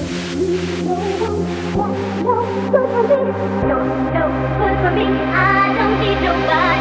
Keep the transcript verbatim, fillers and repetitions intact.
No, no good for me. I don't need nobody.